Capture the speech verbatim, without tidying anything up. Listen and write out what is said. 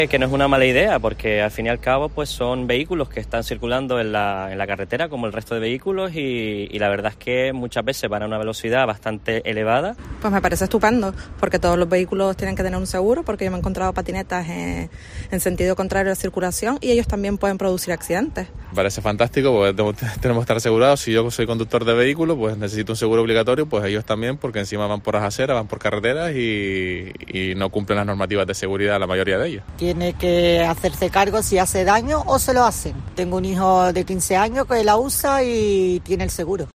Que no es una mala idea, porque al fin y al cabo pues son vehículos que están circulando en la, en la carretera como el resto de vehículos y, y la verdad es que muchas veces van a una velocidad bastante elevada. Pues me parece estupendo, porque todos los vehículos tienen que tener un seguro, porque yo me he encontrado patinetas en, en sentido contrario a la circulación y ellos también pueden producir accidentes. Me parece fantástico, porque tenemos que estar asegurados. Si yo soy conductor de vehículo, pues necesito un seguro obligatorio, pues ellos también, porque encima van por las aceras, van por carreteras y, y no cumplen las normativas de seguridad la mayoría de ellos. Tiene que hacerse cargo si hace daño o se lo hacen. Tengo un hijo de quince años que la usa y tiene el seguro.